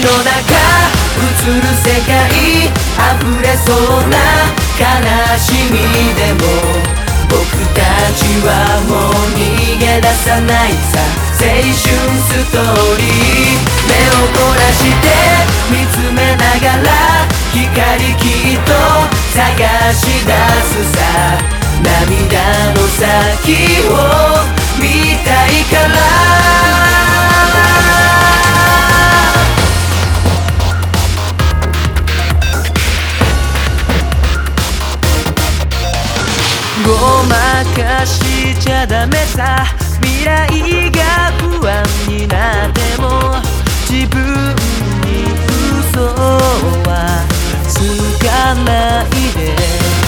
の中映る世界溢れそうな悲しみでも僕たちはもう逃げ出さないさ。青春ストーリー目を凝らして見つめながら光きっと探し出すさ。涙の先を見たいからごまかしちゃダメさ。未来が不安になっても自分に嘘はつかないで。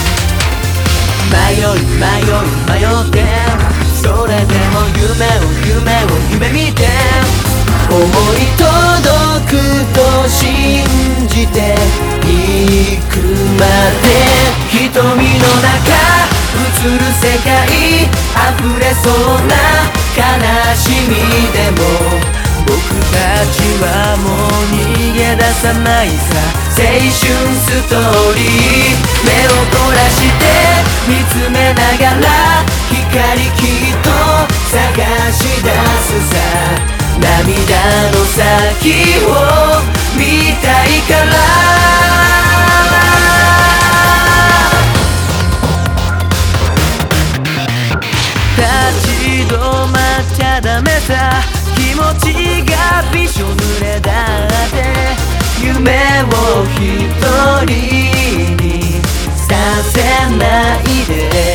迷ってそれでも夢見て思い届くと信じていくまで。瞳の中映る世界溢れそうな悲しみでも僕たちはもう逃げ出さないさ。青春ストーリー目を凝らして見つめながら光きっと探し出すさ。涙の先を見たいから立ち止まっちゃダメさ。気持ちがびしょ濡れだって夢を一人にさせないで。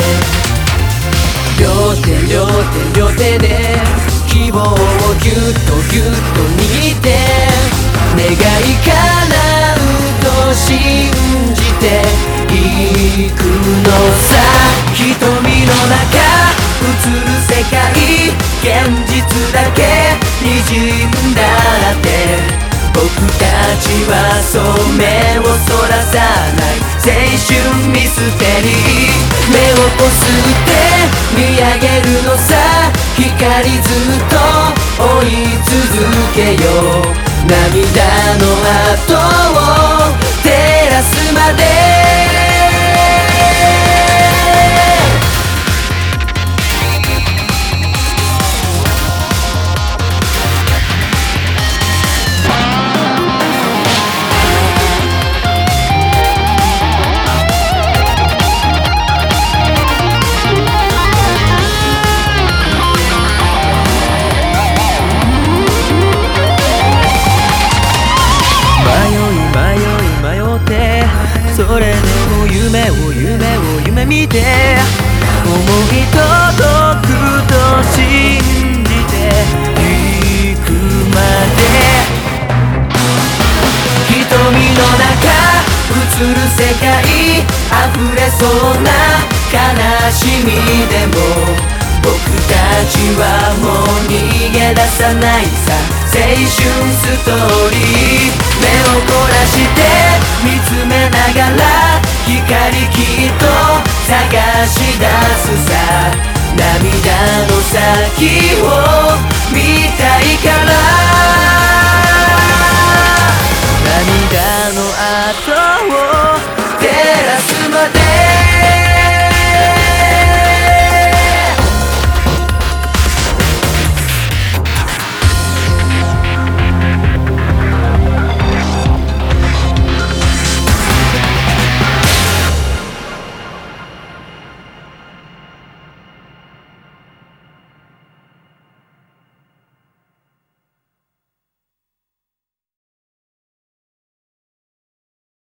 両手で希望をぎゅっと握って願い叶うと信じていくのさ。瞳の中映る世界現実だけ滲んだって僕たちはそう目をそらさない。青春ミステリー目をこすって見上げるのさ。光ずっと追い続けよう。涙の跡を照らすまで。それでも夢見て思い届くと信じていくまで。瞳の中映る世界溢れそうな悲しみでも僕たちはもう逃げ出さないさ。青春ストーリー目を凝らして見つめながら光きっと探し出すさ。涙の先